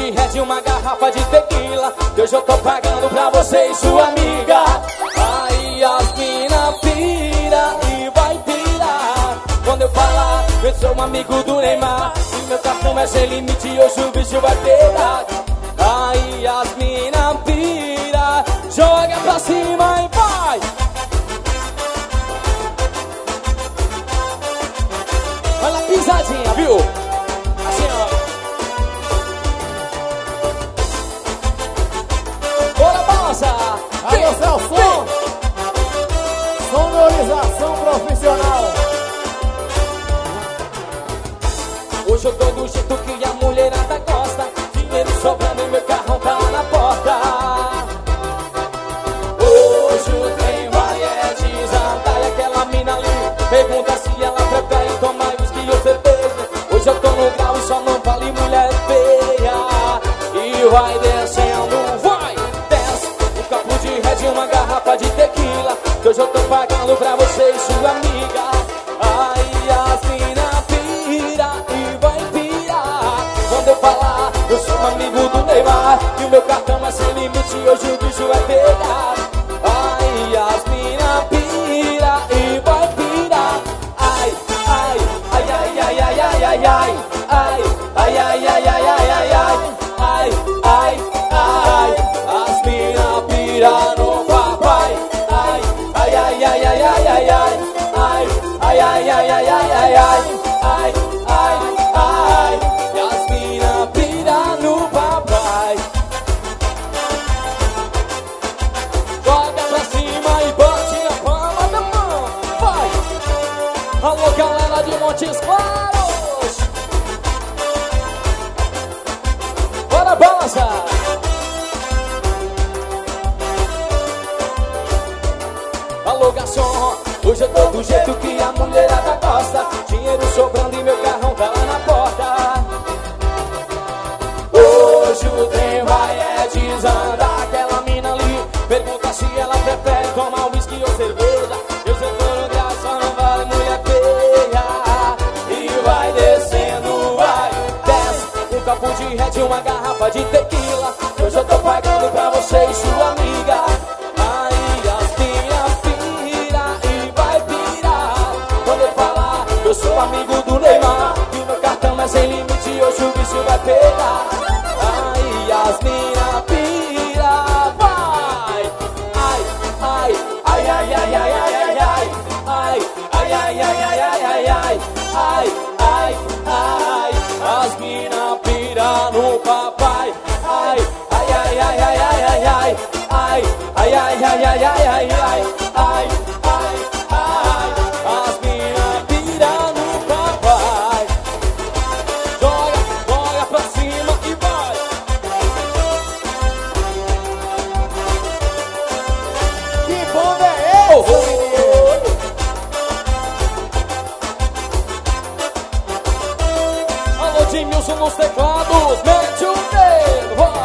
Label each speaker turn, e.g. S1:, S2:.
S1: de red e uma garrafa de tequila, que hoje eu tô pagando pra você e sua amiga. Aí as mina pira e vai pirar quando eu falar, eu sou um amigo do Neymar e meu cartão é sem limite e hoje o bicho vai pegar. Aí as mina pira, joga pra cima e vai. Olha a pisadinha, viu? Assim, ó. Bora, balança!
S2: Aí, o som! Sonorização profissional.
S1: Hoje eu tô do jeito que a mulherada gosta, dinheiro sobrando e meu carrão tá lá na porta. Hoje o trem vai desandar e aquela mina ali pergunta se ela prefere tomar whisky ou cerveja. Hoje eu tô no grau e só não vale mulher feia. E vai descendo, vai, desce um copo de red e uma garrafa de tequila, que hoje eu tô pagando pra você e sua amiga. Aí as mina pira e vai pirar quando eu falar, eu sou um amigo do Neymar e o meu cartão é sem limite e hoje o bicho vai pegar. Aí as mina pira e vai pirar. Ai, ai, ai, ai, ai, ai, ai, ai, ai, ai, ai, ai, ai, ai, ai, ai, ai, ai, ai, as mina pira no papai. Ai, ai, ai, ai, ai, ai, ai, ai, ai, ai, ai, ai, ai, ai, ai, ai, ai, ai, e as mina pira no papai. Joga pra cima e bate na palma da mão. Vai! Alô, galera de Montes Claros! Bora, balança! Alô, garçom! Hoje eu tô do jeito que a mulherada gosta, dinheiro sobrando e meu carrão tá lá na porta. Hoje o trem vai desandar, aquela mina ali pergunta se ela prefere tomar whisky ou cerveja. Eu sei que no grau só não vale mulher feia. E vai descendo, vai, desce um copo de red e uma garrafa de tequila, hoje eu tô pagando pra você e sua amiga. Aí as mina pira e vai pirar quando eu falar, eu sou amigo do Neymar e o meu cartão é sem limite e hoje o bicho vai pegar. Aí as mina pira, vai. Ai, ai, ai, ai, ai, ai, ai, ai, ai, ai, ai, ai, ai, ai, ai, ai, ai, ai, ai, as mina pira no papai. Ai, ai, ai, ai, ai, ai, ai, ai, ai, ai, ai, ai, ai, ai, ai, ai, ai, ai, as mina pira no papai. Joga, joga pra cima e vai.
S2: Que banda é essa, menino?
S1: Alô, Edmilson nos teclados, mete o dedo, vai.